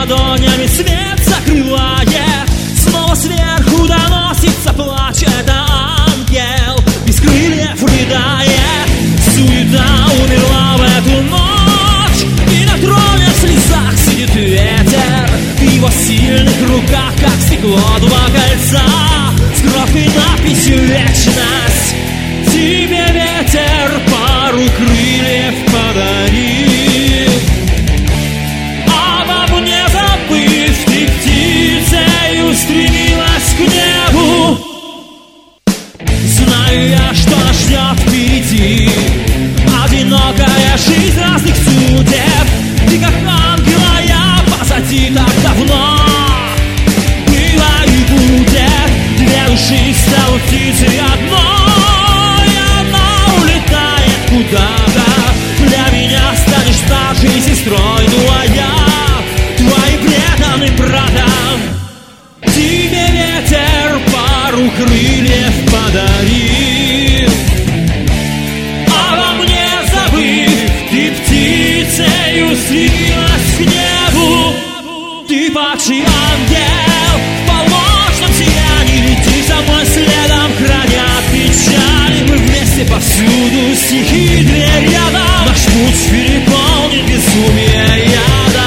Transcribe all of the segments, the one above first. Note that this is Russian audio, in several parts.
ладонями свет закрывает. Снова сверху доносится плач, это ангел без крыльев рыдает. Суета умерла в эту ночь, и на троне в слезах сидит ветер. В его сильных руках, как стекло, два кольца с кроткой надписью «Вечность». Тебе ветер пару крыльев подарил, обо мне забыв, ты птицей устремилась к небу. Знаю я, что нас ждет впереди одинокая жизнь разных судеб. Ты как ангела, я позади так давно. Было и будет, две души станут птицей одной, и она улетает куда-то. Для меня станешь старшей сестрой, ну а я твой преданный братом. Тебе ветер пару крыльев подарил, обо мне забыв, ты птицей устремилась к небу. Ты падший ангел, в полночном сиянии лети за мной следом, храня печали. Мы вместе повсюду, стихи, дверь рядом. Наш путь переполнен безумия яда.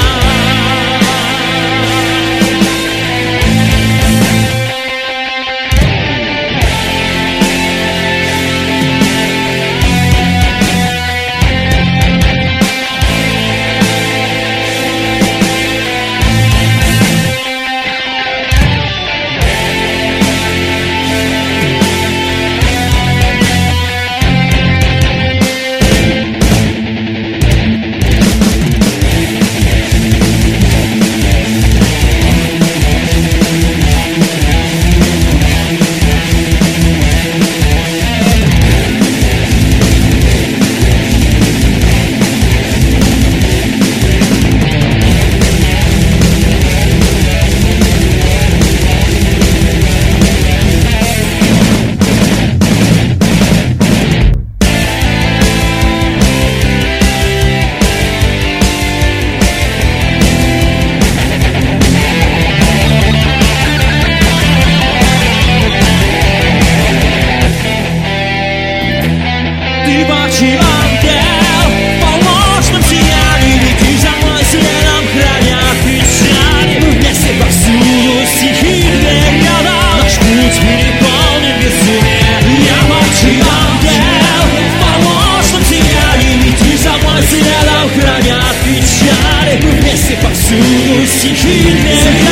Ты падший ангел, в полночном сиянии лети за мной следом, храня печали. Мы вместе повсюду, стихи, дверь рядом. Наш путь переполнен безумия. Я падший ангел, в полночном сиянии лети за мной следом, храня печали. Мы вместе повсюду, стихи, дверь рядом.